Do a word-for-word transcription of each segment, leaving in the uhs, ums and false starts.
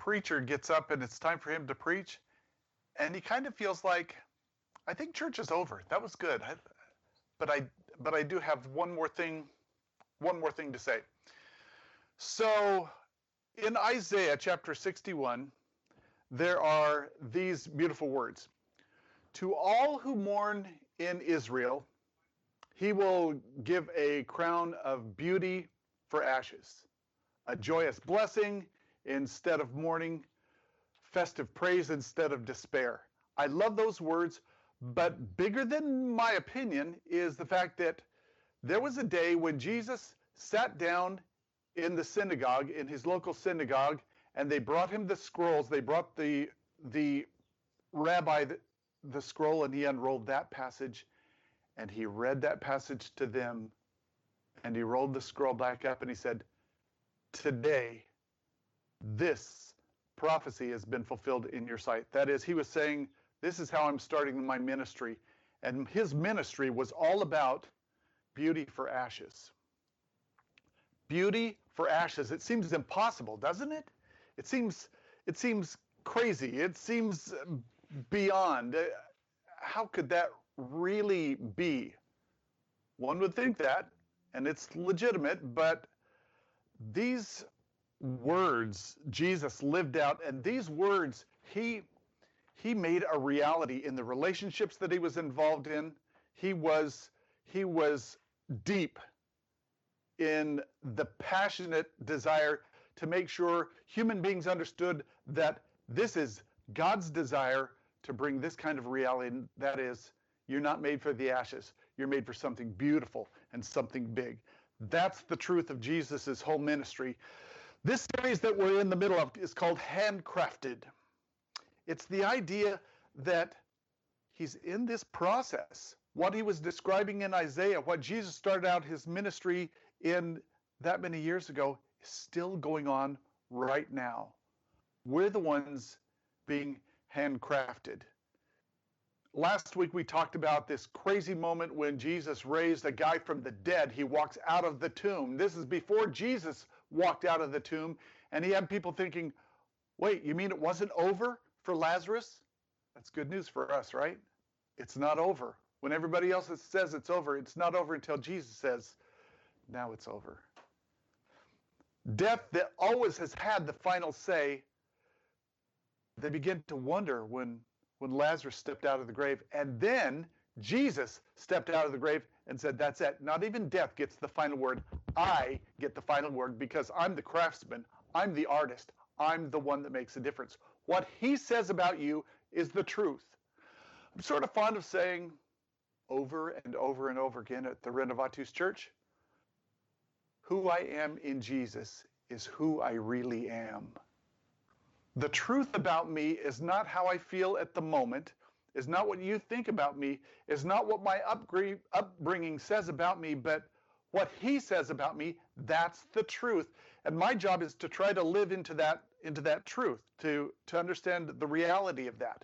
preacher gets up and it's time for him to preach, and he kind of feels like, I think church is over. That was good. I, but I but I do have one more thing, one more thing to say. So in Isaiah chapter sixty-one, there are these beautiful words. To all who mourn in Israel, he will give a crown of beauty for ashes, a joyous blessing instead of mourning, festive praise instead of despair. I love those words, but bigger than my opinion is the fact that there was a day when Jesus sat down in the synagogue, in his local synagogue, and they brought him the scrolls. They brought the, the rabbi the, the scroll, and he unrolled that passage, and he read that passage to them, and he rolled the scroll back up, and he said, today, this prophecy has been fulfilled in your sight. That is, he was saying, this is how I'm starting my ministry. And his ministry was all about beauty for ashes. Beauty for ashes. It seems impossible, doesn't it? It seems, it seems crazy. It seems beyond. How could that really be? One would think that, and it's legitimate, but these words Jesus lived out, and these words he he made a reality in the relationships that he was involved in. He was he was deep in the passionate desire to make sure human beings understood that this is God's desire to bring this kind of reality, and that is, you're not made for the ashes. You're made for something beautiful and something big. That's the truth of Jesus's whole ministry. This series that we're in the middle of is called Handcrafted. It's the idea that he's in this process. What he was describing in Isaiah, what Jesus started out his ministry in that many years ago, is still going on right now. We're the ones being handcrafted. Last week we talked about this crazy moment when Jesus raised a guy from the dead. He walks out of the tomb. This is before Jesus walked out of the tomb, and he had people thinking, wait, you mean it wasn't over for Lazarus? That's good news for us, right? It's not over. When everybody else says it's over, it's not over until Jesus says, now it's over. Death that always has had the final say, they begin to wonder when when Lazarus stepped out of the grave, and then Jesus stepped out of the grave and said, that's it. Not even death gets the final word. I get the final word because I'm the craftsman. I'm the artist. I'm the one that makes a difference. What he says about you is the truth. I'm sort of fond of saying over and over and over again at the Renovatus Church, who I am in Jesus is who I really am. The truth about me is not how I feel at the moment, is not what you think about me, is not what my upbringing says about me, but what he says about me, that's the truth. And my job is to try to live into that, into that truth, to, to understand the reality of that.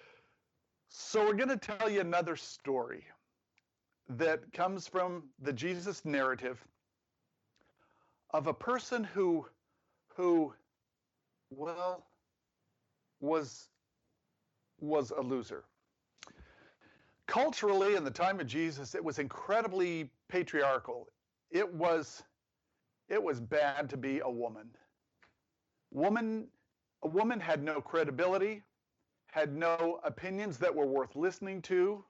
So we're going to tell you another story that comes from the Jesus narrative of a person who, who, well, was, was a loser. Culturally, in the time of Jesus, it was incredibly patriarchal. It was, it was bad to be a woman. Woman, a woman had no credibility, had no opinions that were worth listening to,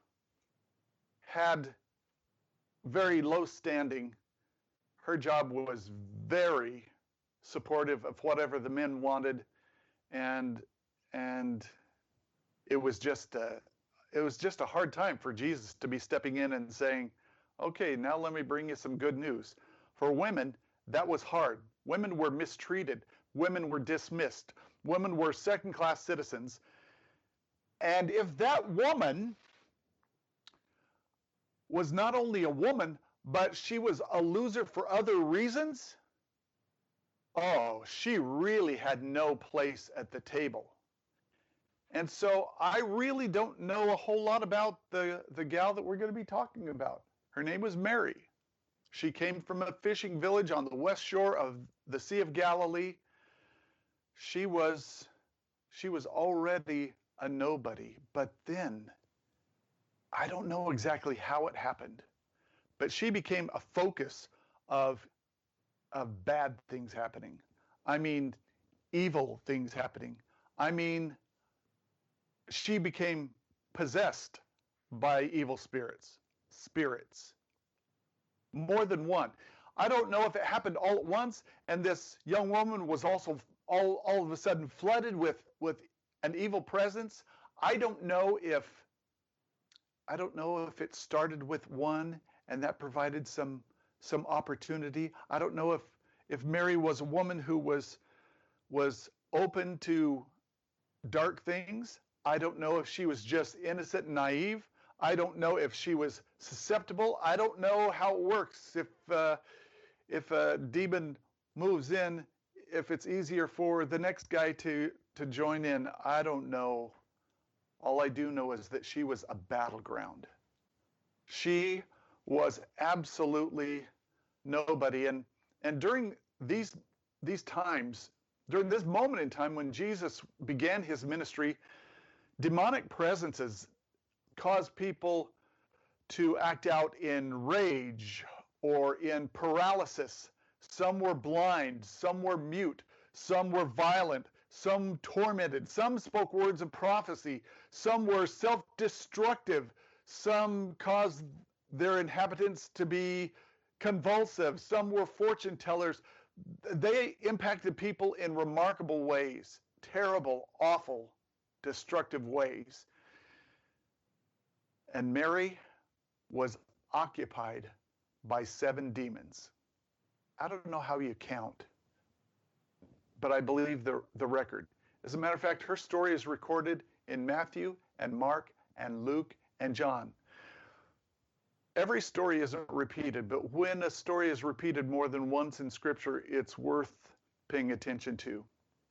had very low standing. Her job was very supportive of whatever the men wanted, and and it was just a, it was just a hard time for Jesus to be stepping in and saying, okay, now let me bring you some good news. For women, that was hard. Women were mistreated. Women were dismissed. Women were second-class citizens. And if that woman was not only a woman, but she was a loser for other reasons, oh, she really had no place at the table. And so I really don't know a whole lot about the, the gal that we're going to be talking about. Her name was Mary. She came from a fishing village on the west shore of the Sea of Galilee. she was she was already a nobody. But then, I don't know exactly how it happened, but she became a focus of of bad things happening. I mean, evil things happening. I mean, she became possessed by evil spirits. Spirits. More than one. I don't know if it happened all at once, and this young woman was also all, all of a sudden flooded with, with an evil presence. I don't know if I don't know if it started with one and that provided some some opportunity. I don't know if if Mary was a woman who was was open to dark things. I don't know if she was just innocent and naive. I don't know if she was susceptible. I don't know how it works. If uh, if a demon moves in, if it's easier for the next guy to to join in. I don't know. All I do know is that she was a battleground. She was absolutely nobody. And and during these these times, during this moment in time when Jesus began his ministry, demonic presences caused people to act out in rage or in paralysis. Some were blind, some were mute, some were violent, some tormented, some spoke words of prophecy, some were self-destructive, some caused their inhabitants to be convulsive, some were fortune tellers. They impacted people in remarkable ways, terrible, awful, destructive ways. And Mary was occupied by seven demons. I don't know how you count, but I believe the, the record. As a matter of fact, her story is recorded in Matthew and Mark and Luke and John. Every story isn't repeated, but when a story is repeated more than once in Scripture, it's worth paying attention to.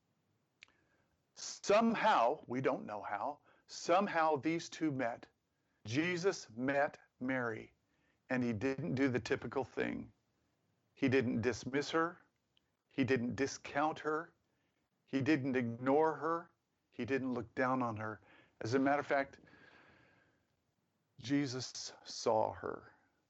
Somehow, we don't know how, somehow these two met. Jesus met Mary, and he didn't do the typical thing. He didn't dismiss her. He didn't discount her. He didn't ignore her. He didn't look down on her. As a matter of fact, Jesus saw her.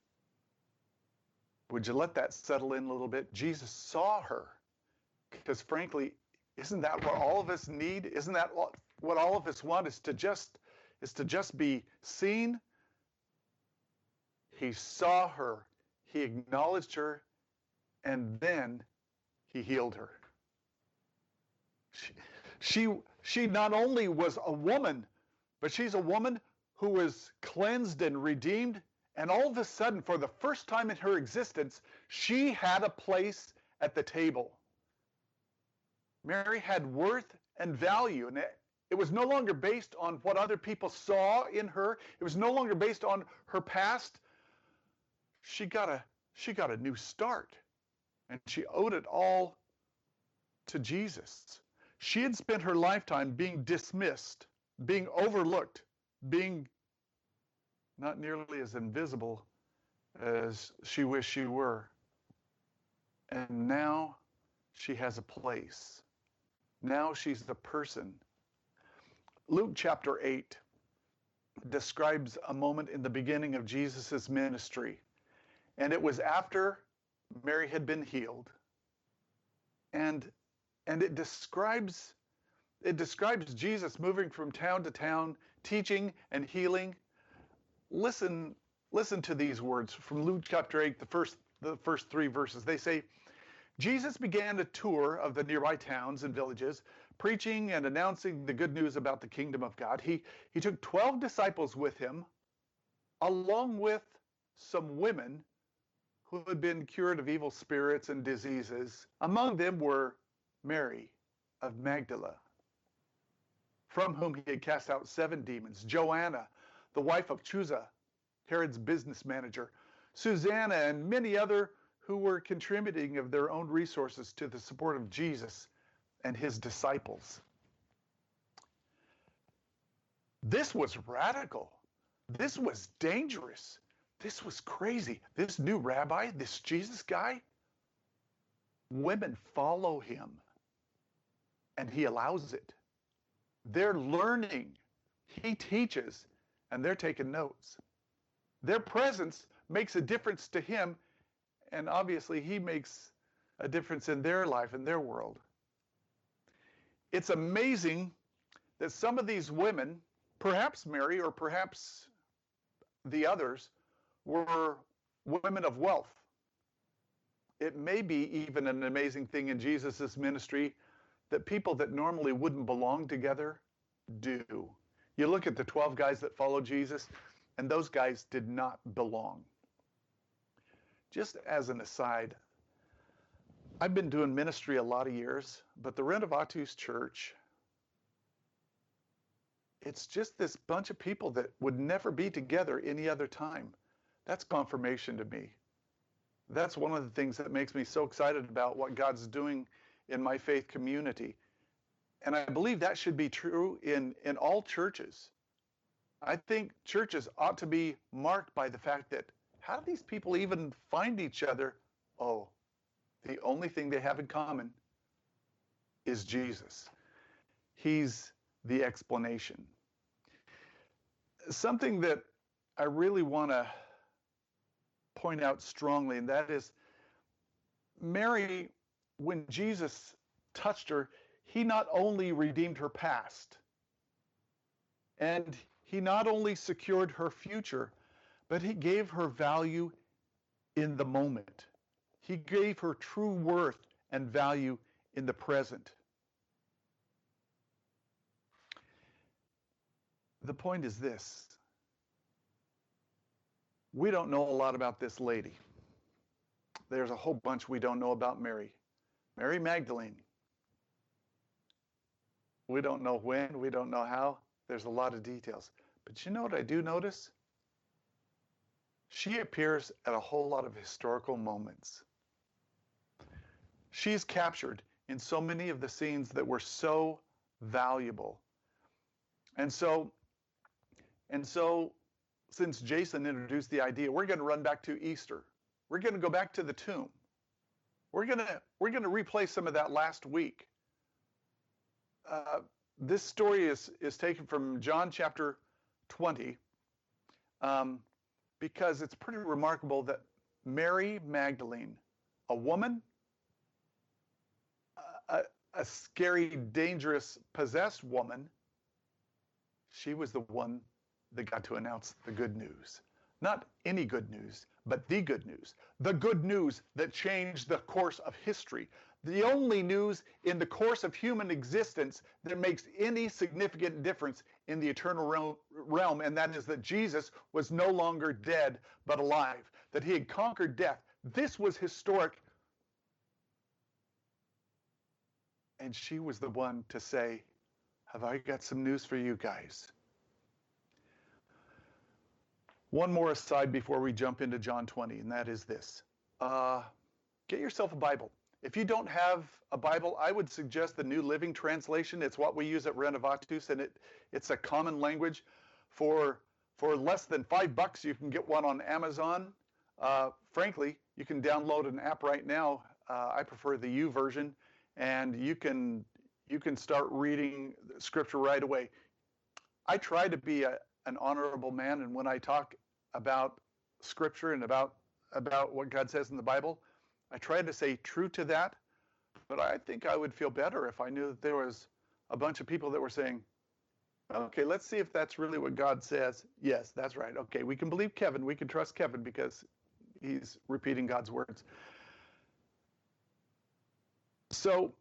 Would you let that settle in a little bit? Jesus saw her. Because frankly, isn't that what all of us need? Isn't that what all of us want, is to just is to just be seen? He saw her, he acknowledged her, and then he healed her. She, she, she not only was a woman, but she's a woman who was cleansed and redeemed, and all of a sudden, for the first time in her existence, she had a place at the table. Mary had worth and value, and it, it was no longer based on what other people saw in her. It was no longer based on her past. She got a, she got a new start, and she owed it all to Jesus. She had spent her lifetime being dismissed, being overlooked, being not nearly as invisible as she wished she were. And now she has a place. Now she's the person. Luke chapter eight describes a moment in the beginning of Jesus' ministry. And it was after Mary had been healed. And, and it describes, it describes Jesus moving from town to town, teaching and healing. Listen, listen to these words from Luke chapter eight, the first, the first three verses. They say, Jesus began a tour of the nearby towns and villages, preaching and announcing the good news about the kingdom of God. He, he took twelve disciples with him, along with some women who had been cured of evil spirits and diseases. Among them were Mary of Magdala, from whom he had cast out seven demons, Joanna, the wife of Chuza, Herod's business manager, Susanna, and many other who were contributing of their own resources to the support of Jesus and his disciples. This was radical. This was dangerous. This was crazy. This new rabbi, this Jesus guy, women follow him. and he allows it. They're learning. He teaches, and they're taking notes. Their presence makes a difference to him, and obviously he makes a difference in their life, in their world. It's amazing that some of these women, perhaps Mary or perhaps the others, were women of wealth. It may be even an amazing thing in Jesus' ministry that people that normally wouldn't belong together do. You look at the twelve guys that followed Jesus, and those guys did not belong. Just as an aside, I've been doing ministry a lot of years, but the Renovatus Church, it's just this bunch of people that would never be together any other time. That's confirmation to me. That's one of the things that makes me so excited about what God's doing in my faith community. And I believe that should be true in, in all churches. I think churches ought to be marked by the fact that, how do these people even find each other? Oh, the only thing they have in common is Jesus. He's the explanation. Something that I really want to point out strongly, and that is Mary, when Jesus touched her, he not only redeemed her past, and he not only secured her future, but he gave her value in the moment. He gave her true worth and value in the present. The point is this. We don't know a lot about this lady. There's a whole bunch we don't know about Mary. Mary Magdalene. We don't know when, we don't know how. There's a lot of details. But you know what I do notice? She appears at a whole lot of historical moments. She's captured in so many of the scenes that were so valuable. And so, and so, since Jason introduced the idea, we're going to run back to Easter. We're going to go back to the tomb. We're going to, we're going to replay some of that last week. Uh, this story is, is taken from John chapter twenty, um, because it's pretty remarkable that Mary Magdalene, a woman, a, a scary, dangerous, possessed woman, she was the one that got to announce the good news. Not any good news, but the good news. The good news that changed the course of history. The only news in the course of human existence that makes any significant difference in the eternal realm, and that is that Jesus was no longer dead, but alive, that he had conquered death. This was historic. And she was the one to say, have I got some news for you guys? One more aside before we jump into John twenty, and that is this. Uh, get yourself a Bible. If you don't have a Bible, I would suggest the New Living Translation. It's what we use at Renovatus, and it, it's a common language. For, for less than five bucks, you can get one on Amazon. Uh, frankly, you can download an app right now. Uh, I prefer the U version, and you can, you can start reading Scripture right away. I try to be a, an honorable man, and when I talk about Scripture and about, about what God says in the Bible, I try to say true to that, but I think I would feel better if I knew that there was a bunch of people that were saying, okay, let's see if that's really what God says. Yes, that's right. Okay, we can believe Kevin. We can trust Kevin because he's repeating God's words. So,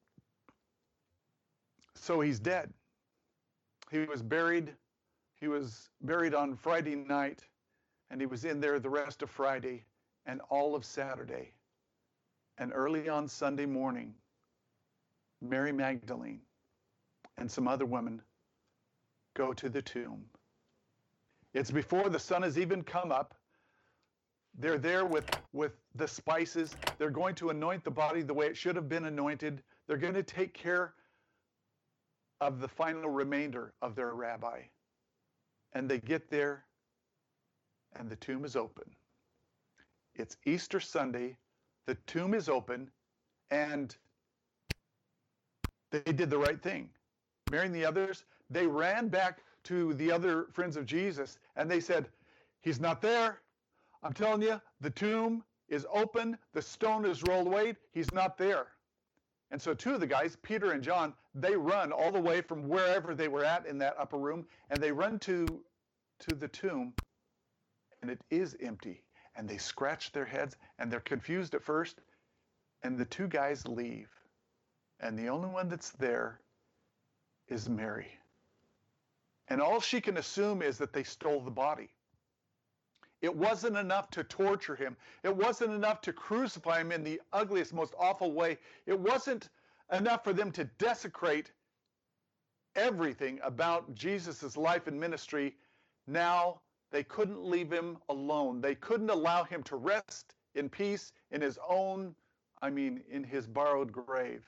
so he's dead. He was buried. He was buried on Friday night, and he was in there the rest of Friday and all of Saturday. And early on Sunday morning, Mary Magdalene and some other women go to the tomb. It's before the sun has even come up. They're there with, with the spices. They're going to anoint the body the way it should have been anointed. They're going to take care of the final remainder of their rabbi. And they get there, and the tomb is open. It's Easter Sunday. The tomb is open, and they did the right thing. Mary and the others, they ran back to the other friends of Jesus and they said, he's not there. I'm telling you, the tomb is open, the stone is rolled away, he's not there. And so two of the guys, Peter and John, they run all the way from wherever they were at in that upper room, and they run to, to the tomb, and it is empty. And they scratch their heads, and they're confused at first, and the two guys leave. And the only one that's there is Mary. And all she can assume is that they stole the body. It wasn't enough to torture him. It wasn't enough to crucify him in the ugliest, most awful way. It wasn't enough for them to desecrate everything about Jesus' life and ministry. Now they couldn't leave him alone. They couldn't allow him to rest in peace in his own, I mean, in his borrowed grave.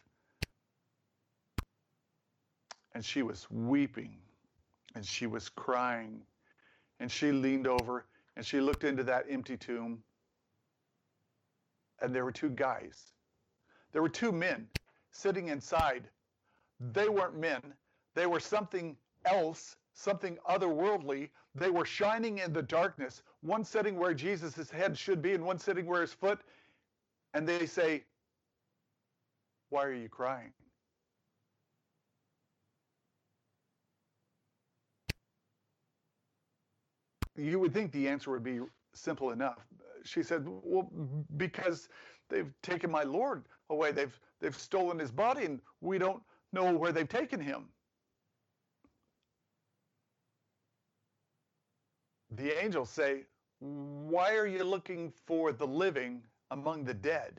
And she was weeping, and she was crying, and she leaned over, and she looked into that empty tomb, and there were two guys. There were two men sitting inside. They weren't men. They were something else, something otherworldly. They were shining in the darkness, one sitting where Jesus' head should be and one sitting where his foot. And they say, why are you crying? You would think the answer would be simple enough. She said, well, because they've taken my Lord away. They've, they've stolen his body, and we don't know where they've taken him. The angels say, why are you looking for the living among the dead?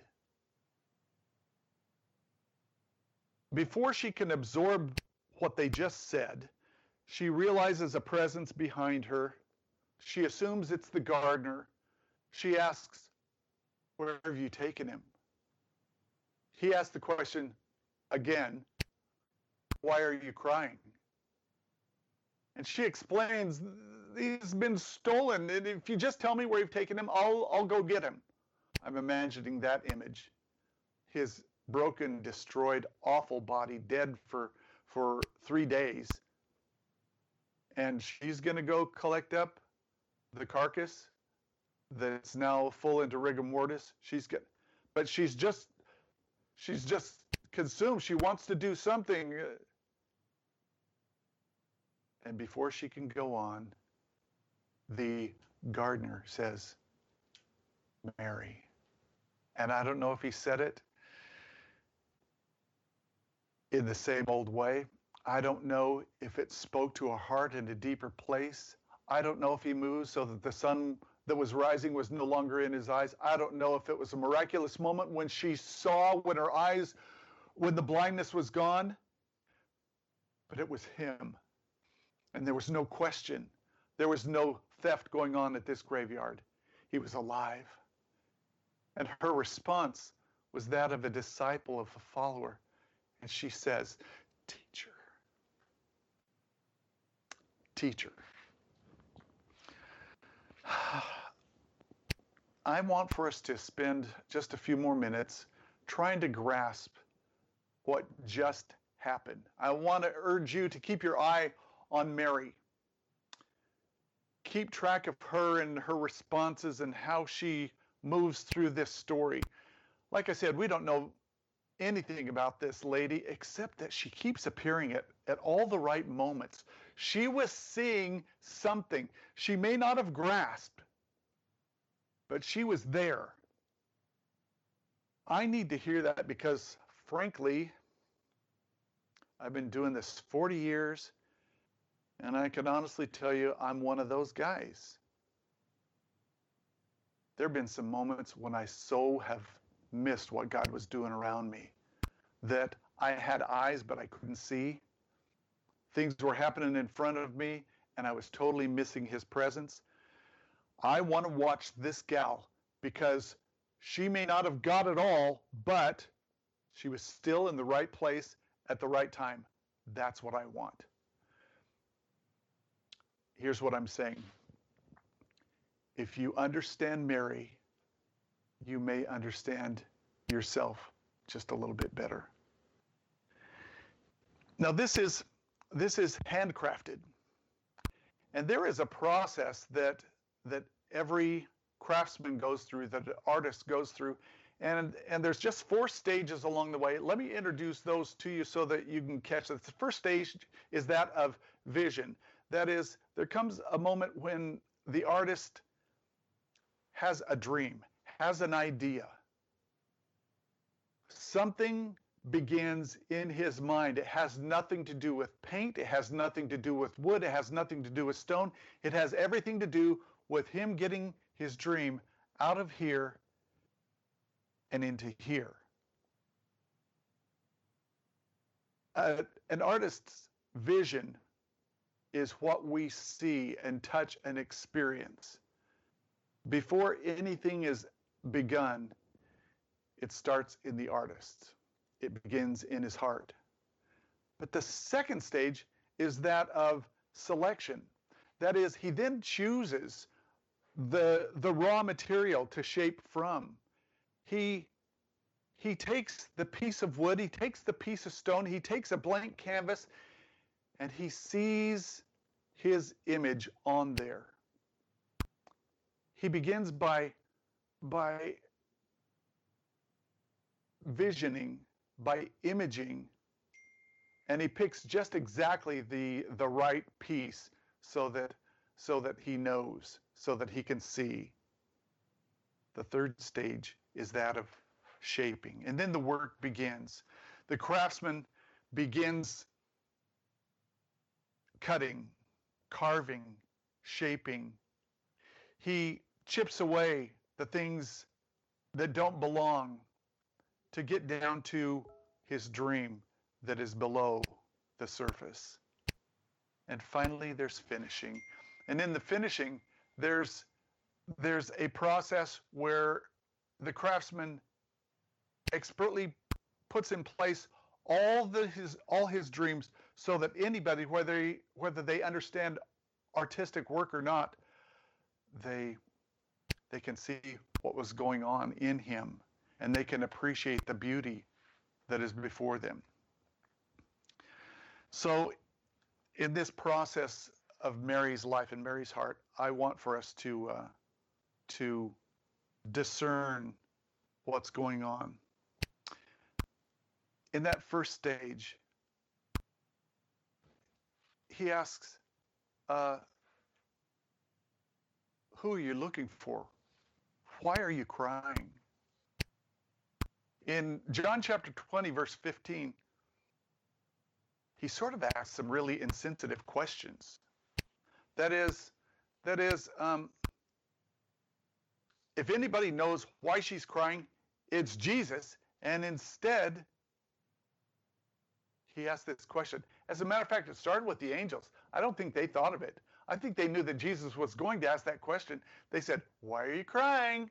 Before she can absorb what they just said, she realizes a presence behind her. She assumes it's the gardener. She asks, where have you taken him? He asks the question again, why are you crying? And she explains, he's been stolen. And if you just tell me where you've taken him, I'll, I'll go get him. I'm imagining that image. His broken, destroyed, awful body, dead for, for three days. And she's going to go collect up the carcass that's now full into rigor mortis. She's get, but she's just, she's just consumed. She wants to do something. And before she can go on, the gardener says, Mary. And I don't know if he said it in the same old way. I don't know if it spoke to her heart in a deeper place. I don't know if he moved so that the sun that was rising was no longer in his eyes. I don't know if it was a miraculous moment when she saw, when her eyes, when the blindness was gone. But it was him. And there was no question. There was no theft going on at this graveyard. He was alive. And her response was that of a disciple, of a follower. And she says, teacher, teacher. I want for us to spend just a few more minutes trying to grasp what just happened. I want to urge you to keep your eye on Mary. Keep track of her and her responses and how she moves through this story. Like I said, we don't know anything about this lady except that she keeps appearing at, at all the right moments. She was seeing something. She may not have grasped, but she was there. I need to hear that because, frankly, I've been doing this forty years, and I can honestly tell you I'm one of those guys. There have been some moments when I so have missed what God was doing around me, that I had eyes but I couldn't see. Things were happening in front of me and I was totally missing his presence. I want to watch this gal because she may not have got it all, but she was still in the right place at the right time. That's what I want. Here's what I'm saying. If you understand Mary, you may understand yourself just a little bit better. Now this is this is handcrafted, and there is a process that that every craftsman goes through, that an artist goes through, and and there's just four stages along the way. Let me introduce those to you so that you can catch it. The first stage is that of vision. That is, there comes a moment when the artist has a dream, has an idea. Something begins in his mind. It has nothing to do with paint. It has nothing to do with wood. It has nothing to do with stone. It has everything to do with him getting his dream out of here and into here. Uh, an artist's vision is what we see and touch and experience. Before anything is begun, it starts in the artist. It begins in his heart. But the second stage is that of selection. That is, he then chooses the, the raw material to shape from. He, he takes the piece of wood, he takes the piece of stone, he takes a blank canvas, and he sees his image on there. He begins by, by visioning, by imaging, and he picks just exactly the the right piece so that so that he knows, so that he can see. The third stage is that of shaping, and then the work begins. The craftsman begins cutting, carving, shaping. He chips away the things that don't belong to get down to his dream that is below the surface. And finally, there's finishing. And in the finishing, there's, there's a process where the craftsman expertly puts in place all, the, his, all his dreams so that anybody, whether, he, whether they understand artistic work or not, they, they can see what was going on in him, and they can appreciate the beauty that is before them. So in this process of Mary's life and Mary's heart, I want for us to, uh, to discern what's going on. In that first stage, he asks, uh, who are you looking for? Why are you crying? In John chapter twenty, verse fifteen, he sort of asks some really insensitive questions. That is, that is, um, if anybody knows why she's crying, it's Jesus. And instead, he asked this question. As a matter of fact, it started with the angels. I don't think they thought of it. I think they knew that Jesus was going to ask that question. They said, "Why are you crying?"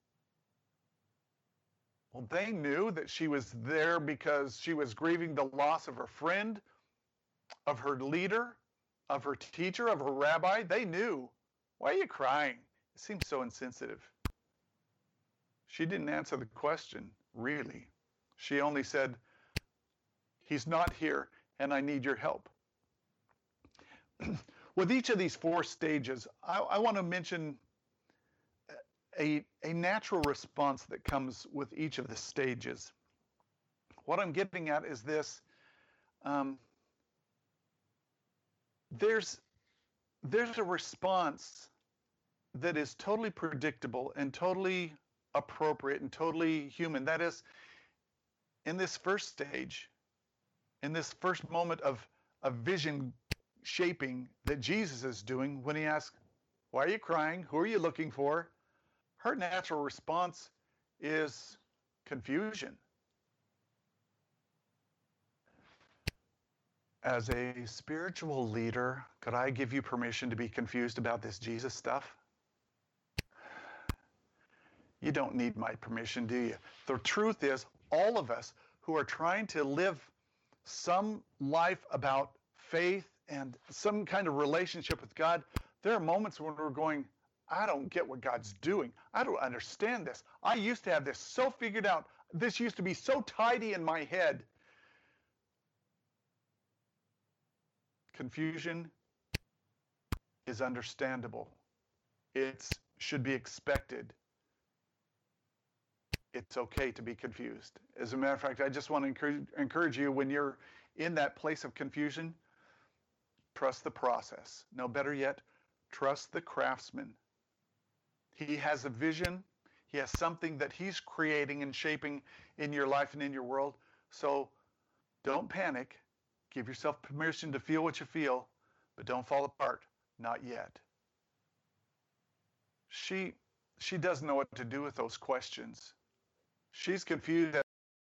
Well, they knew that she was there because she was grieving the loss of her friend, of her leader, of her teacher, of her rabbi. They knew. Why are you crying? It seems so insensitive. She didn't answer the question, really. She only said, "He's not here, and I need your help." With each of these four stages, I, I want to mention a, a natural response that comes with each of the stages. What I'm getting at is this. Um, there's, there's a response that is totally predictable and totally appropriate and totally human. That is, in this first stage, in this first moment of, of vision shaping that Jesus is doing when he asks, "Why are you crying? Who are you looking for?" Her natural response is confusion. As a spiritual leader, could I give you permission to be confused about this Jesus stuff? You don't need my permission, do you? The truth is, all of us who are trying to live some life about faith and some kind of relationship with God, there are moments when we're going, "I don't get what God's doing. I don't understand this. I used to have this so figured out. This used to be so tidy in my head." Confusion is understandable. It should be expected. It's okay to be confused. As a matter of fact, I just want to encourage, encourage you, when you're in that place of confusion, trust the process. No, better yet, trust the craftsman. He has a vision. He has something that he's creating and shaping in your life and in your world. So don't panic. Give yourself permission to feel what you feel, but don't fall apart. Not yet. She, she doesn't know what to do with those questions. She's confused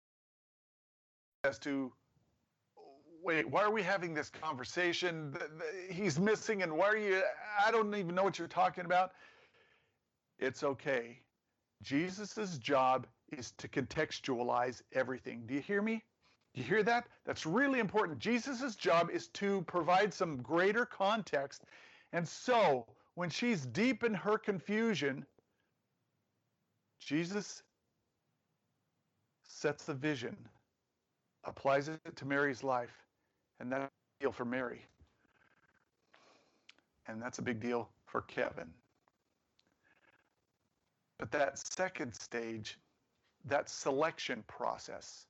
as to, wait, why are we having this conversation? He's missing, and why are you, I don't even know what you're talking about. It's okay. Jesus's job is to contextualize everything. Do you hear me? Do you hear that? That's really important. Jesus's job is to provide some greater context. And so, when she's deep in her confusion, Jesus sets the vision, applies it to Mary's life, and that's a big deal for Mary. And that's a big deal for Kevin. But that second stage, that selection process,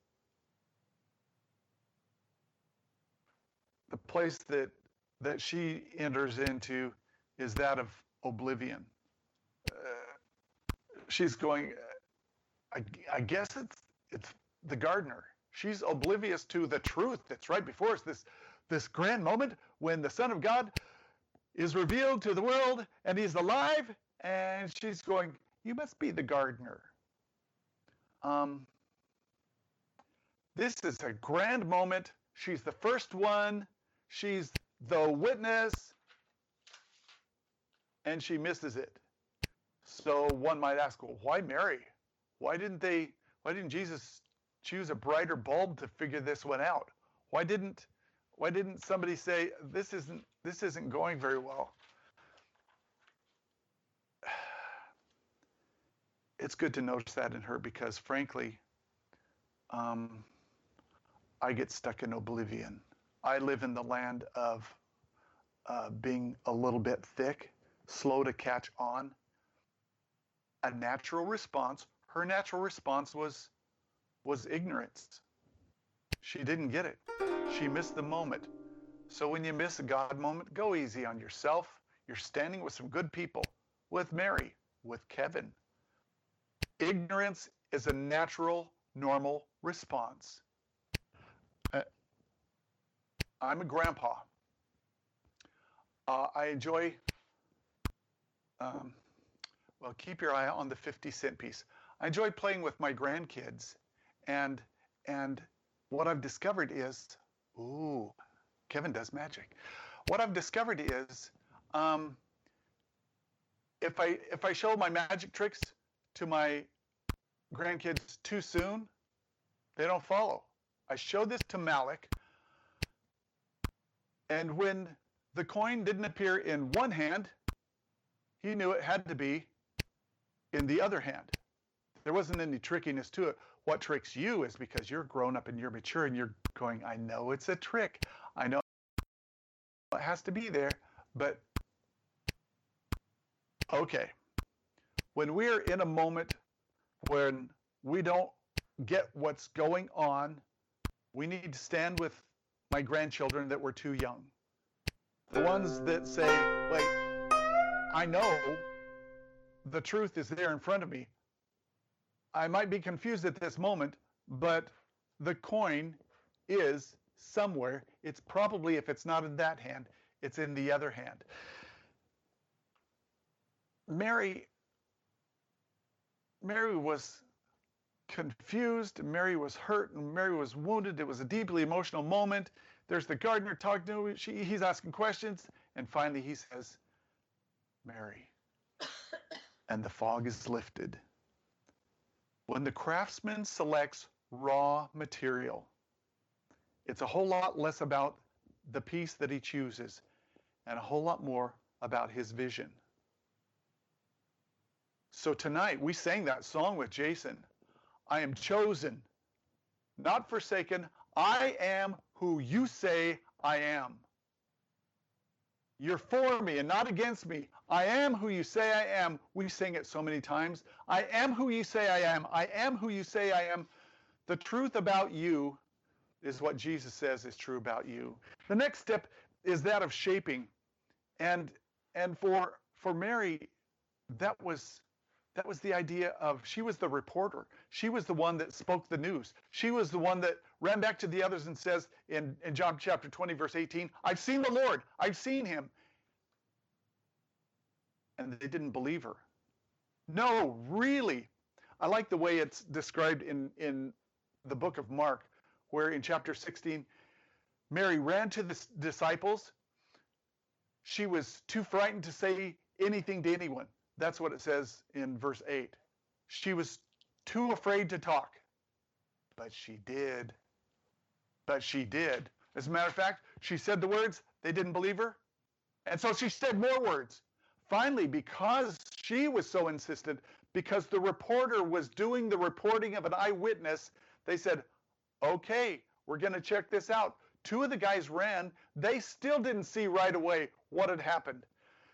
the place that that she enters into is that of oblivion. Uh, she's going, I, I guess it's it's the gardener. She's oblivious to the truth that's right before us, this, this grand moment when the Son of God is revealed to the world and he's alive, and she's going, you must be the gardener. Um, this is a grand moment. She's the first one. She's the witness. And she misses it. So one might ask, well, why Mary? Why didn't they, why didn't Jesus choose a brighter bulb to figure this one out? Why didn't, why didn't somebody say, this isn't, this isn't going very well? It's good to notice that in her, because frankly, um, I get stuck in oblivion. I live in the land of uh, being a little bit thick, slow to catch on. A natural response, her natural response was, was ignorance. She didn't get it. She missed the moment. So when you miss a God moment, go easy on yourself. You're standing with some good people, with Mary, with Kevin. Ignorance is a natural, normal response. Uh, I'm a grandpa. Uh, I enjoy, um, well, keep your eye on the fifty cent piece. I enjoy playing with my grandkids, and and what I've discovered is, ooh, Kevin does magic. What I've discovered is, um, if I if I show my magic tricks to my grandkids too soon, they don't follow. I showed this to Malik, and when the coin didn't appear in one hand, he knew it had to be in the other hand. There wasn't any trickiness to it. What tricks you is because you're grown up and you're mature and you're going, I know it's a trick. I know it has to be there, but okay. When we're in a moment when we don't get what's going on, we need to stand with my grandchildren that were too young. The ones that say, wait, I know the truth is there in front of me. I might be confused at this moment, but the coin is somewhere. It's probably, if it's not in that hand, it's in the other hand. Mary, Mary was confused, Mary was hurt, and Mary was wounded. It was a deeply emotional moment. There's the gardener talking to her. She, he's asking questions, and finally he says, Mary. And the fog is lifted. When the craftsman selects raw material, it's a whole lot less about the piece that he chooses and a whole lot more about his vision. So tonight we sang that song with Jason. I am chosen, not forsaken. I am who you say I am. You're for me and not against me. I am who you say I am. We sing it so many times. I am who you say I am. I am who you say I am. The truth about you is what Jesus says is true about you. The next step is that of shaping. And and for for Mary, that was that was the idea of, she was the reporter. She was the one that spoke the news. She was the one that ran back to the others and says in, in John chapter twenty, verse eighteen, I've seen the Lord. I've seen him. And they didn't believe her. No, really. I like the way it's described in, in the book of Mark, where in chapter sixteen, Mary ran to the disciples. She was too frightened to say anything to anyone. That's what it says in verse eight. She was too afraid to talk. But she did. But she did. As a matter of fact, she said the words, they didn't believe her. And so she said more words. Finally, because she was so insistent, because the reporter was doing the reporting of an eyewitness, they said, okay, we're going to check this out. Two of the guys ran. They still didn't see right away what had happened.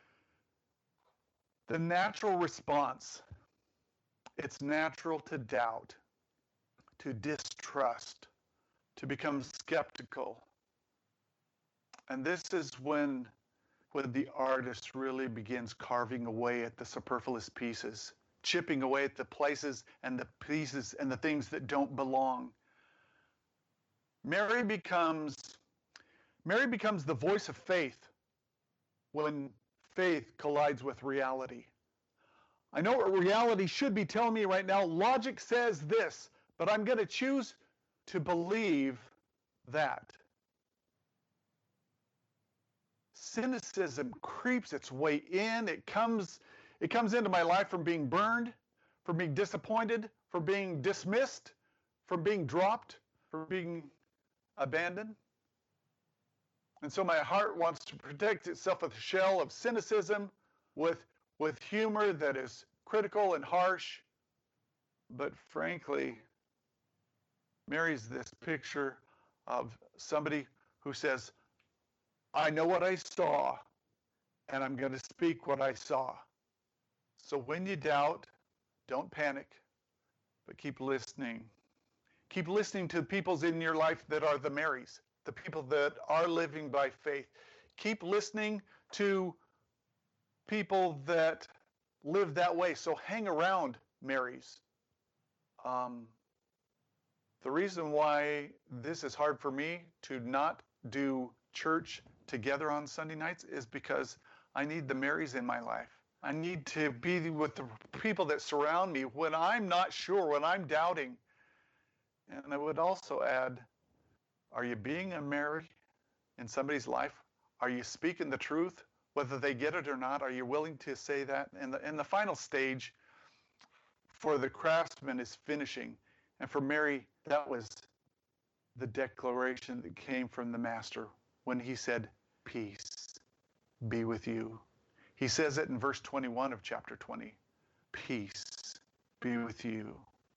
The natural response, it's natural to doubt, to distrust, to become skeptical. And this is when, when the artist really begins carving away at the superfluous pieces, chipping away at the places and the pieces and the things that don't belong. Mary becomes, Mary becomes the voice of faith when faith collides with reality. I know what reality should be telling me right now. Logic says this, but I'm going to choose to believe that. Cynicism creeps its way in. It comes, it comes into my life from being burned, from being disappointed, from being dismissed, from being dropped, from being abandoned. And so my heart wants to protect itself with a shell of cynicism, with, with humor that is critical and harsh. But frankly, Mary's this picture of somebody who says, I know what I saw, and I'm going to speak what I saw. So when you doubt, don't panic, but keep listening. Keep listening to the peoples in your life that are the Marys, the people that are living by faith. Keep listening to people that live that way. So hang around Marys. Um, the reason why this is hard for me to not do church together on Sunday nights is because I need the Marys in my life. I need to be with the people that surround me when I'm not sure, when I'm doubting. And I would also add, are you being a Mary in somebody's life? Are you speaking the truth? Whether they get it or not, are you willing to say that? And the, and the final stage for the craftsman is finishing. And for Mary, that was the declaration that came from the Master when he said, peace be with you. He says it in verse twenty-one of chapter twenty. Peace be with you.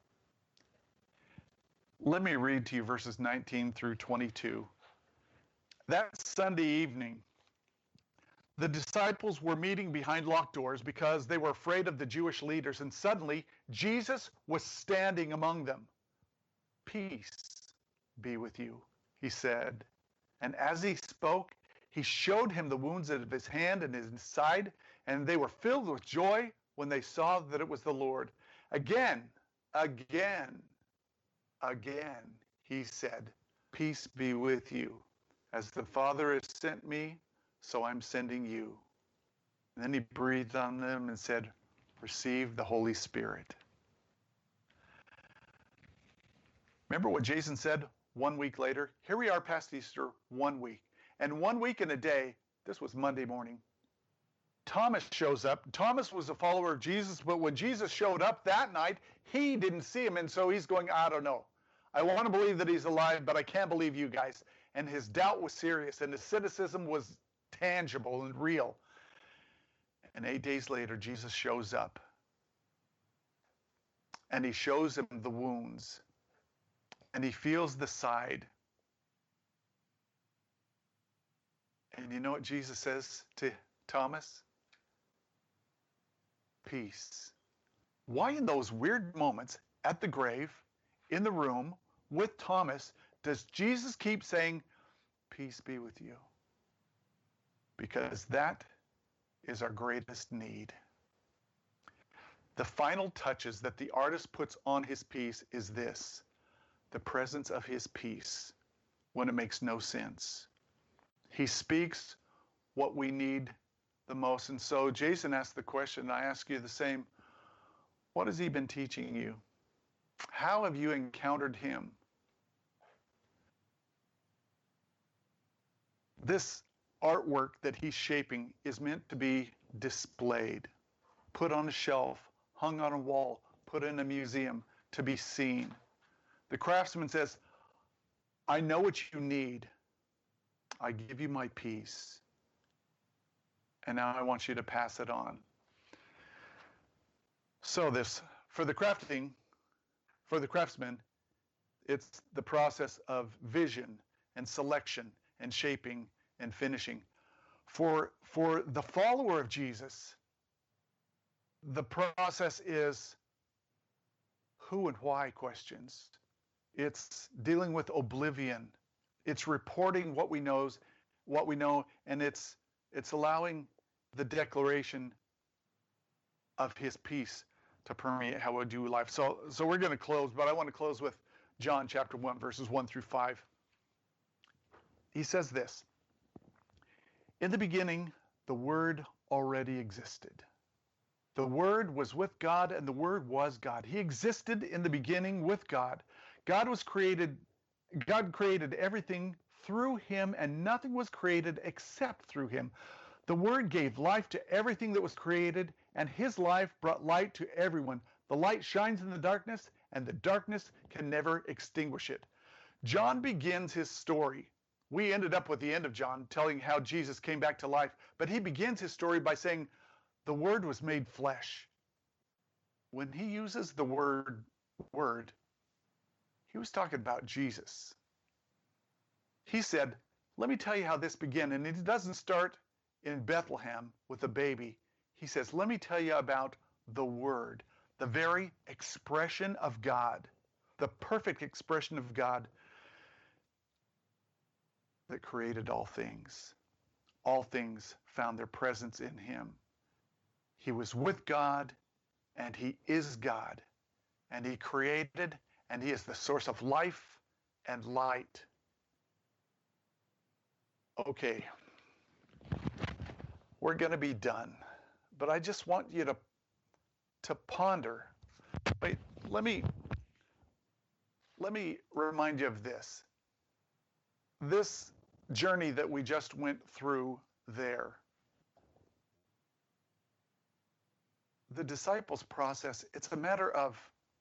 Let me read to you verses nineteen through twenty-two. That Sunday evening, the disciples were meeting behind locked doors because they were afraid of the Jewish leaders, and suddenly Jesus was standing among them. Peace be with you, he said. And as he spoke, he showed him the wounds of his hand and his side, and they were filled with joy when they saw that it was the Lord. Again, again, again, he said, peace be with you. As the Father has sent me, so I'm sending you. And then he breathed on them and said, receive the Holy Spirit. Remember what Jason said one week later? Here we are past Easter, one week. And one week and a day, this was Monday morning, Thomas shows up. Thomas was a follower of Jesus, but when Jesus showed up that night, he didn't see him, and so he's going, I don't know. I want to believe that he's alive, but I can't believe you guys. And his doubt was serious, and his cynicism was tangible and real. And eight days later, Jesus shows up. And he shows him the wounds. And he feels the side. And you know what Jesus says to Thomas? Peace. Why in those weird moments at the grave, in the room, with Thomas, does Jesus keep saying, peace be with you? Because that is our greatest need. The final touches that the artist puts on his piece is this: the presence of his peace when it makes no sense. He speaks what we need the most. And so Jason asked the question, and I ask you the same. What has he been teaching you? How have you encountered him? This artwork that he's shaping is meant to be displayed, put on a shelf, hung on a wall, put in a museum, to be seen. The craftsman says, I know what you need. I give you my peace. And now I want you to pass it on. So this, for the crafting, for the craftsman, it's the process of vision and selection and shaping and finishing. For, for the follower of Jesus, the process is who and why questions. It's dealing with oblivion. It's reporting what we knows, what we know, and it's it's allowing the declaration of his peace to permeate how we do life. So so we're going to close, but I want to close with John chapter one, verses one through five. He says this: in the beginning, the Word already existed. The Word was with God, and the Word was God. He existed in the beginning with God. God was created, God created everything through him, and nothing was created except through him. The Word gave life to everything that was created, and his life brought light to everyone. The light shines in the darkness, and the darkness can never extinguish it. John begins his story. We ended up with the end of John telling how Jesus came back to life, but he begins his story by saying, the Word was made flesh. When he uses the word word, he was talking about Jesus. He said, let me tell you how this began. And it doesn't start in Bethlehem with a baby. He says, let me tell you about the Word, the very expression of God, the perfect expression of God that created all things. All things found their presence in him. He was with God, and he is God, and he created, and he is the source of life and light. Okay, we're going to be done, but I just want you to, to ponder. Wait, let me, let me remind you of this. This journey that we just went through there, the disciples' process, it's a matter of,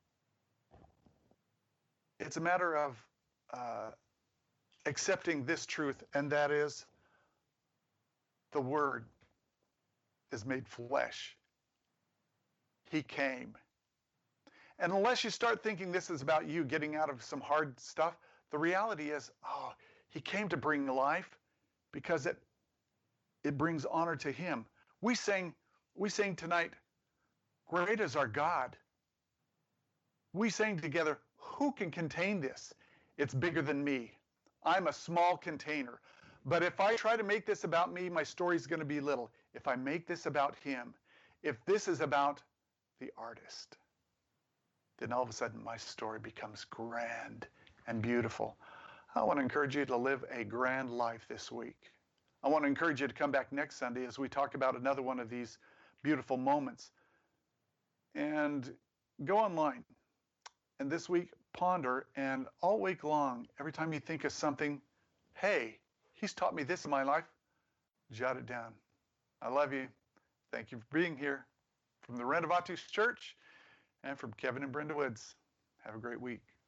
it's a matter of uh, accepting this truth, and that is the Word is made flesh. He came. And unless you start thinking this is about you getting out of some hard stuff, the reality is, oh, he came to bring life because it it brings honor to him. We sang, we sang tonight, great is our God. We sang together, who can contain this? It's bigger than me. I'm a small container. But if I try to make this about me, my story's going to be little. If I make this about him, if this is about the artist, then all of a sudden my story becomes grand and beautiful. I want to encourage you to live a grand life this week. I want to encourage you to come back next Sunday as we talk about another one of these beautiful moments. And go online. And this week, ponder, and all week long, every time you think of something, hey, he's taught me this in my life, jot it down. I love you. Thank you for being here. From the Renovatus Church and from Kevin and Brenda Woods. Have a great week.